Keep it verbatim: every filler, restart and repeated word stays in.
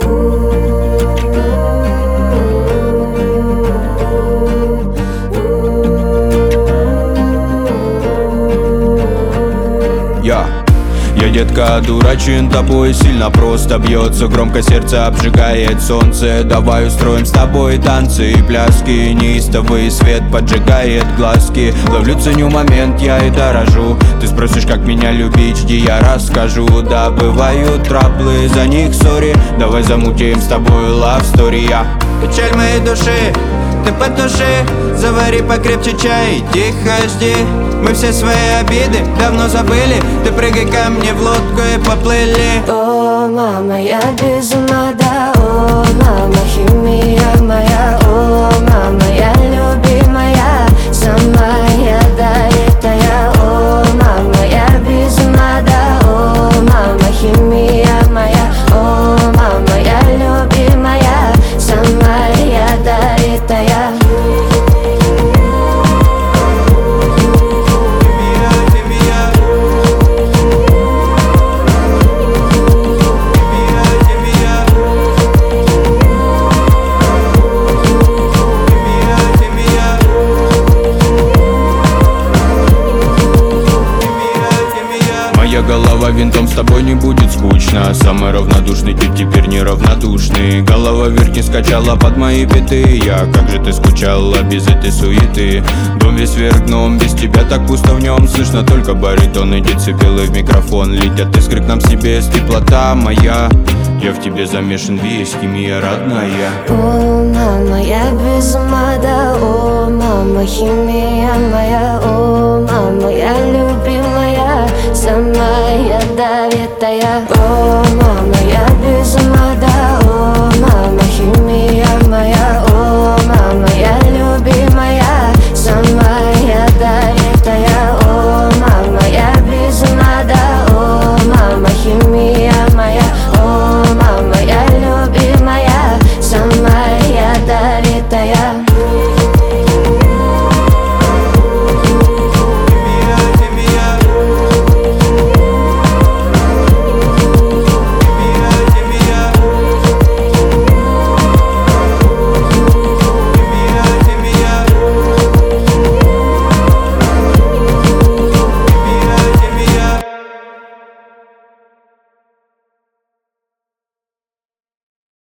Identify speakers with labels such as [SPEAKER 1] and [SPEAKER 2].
[SPEAKER 1] Я Я, детка, одурачен тобой, сильно просто бьется, громко сердце обжигает солнце. Давай устроим с тобой танцы и пляски, неистовый свет поджигает глазки. Ловлю, ценю момент, я и дорожу. Ты спросишь, как меня любить, жди, я расскажу. Да, бывают траблы, за них сори. Давай замутим с тобой love story. Я печаль моей души, ты потуши, завари покрепче чай, тихо жди. Мы все свои обиды давно забыли. Ты прыгай ко мне в лодку и поплыли.
[SPEAKER 2] О, мама, я без ума, да. О, мама, химия моя. О, мама, я любимая, самая ядовитая. О, мама, я без ума, да. О, мама, химия моя. О, мама, я любимая, самая ядовитая.
[SPEAKER 1] Моя голова винтом, с тобой не будет скучно. Самый равнодушный тип теперь неравнодушный. Голова вверх не скачала под мои биты. Я, как же ты скучала без этой суеты. Дом весь вверх дном, без тебя так пусто в нем. Слышно только баритон и децибелы в микрофон. Летят искры к нам с небес, теплота моя. Я в тебе замешан весь, химия родная.
[SPEAKER 2] О, мама, я без ума, да. О, мама, химия моя. О, мама, я любимая, самая ядовитая. О, мама, я без ума, да.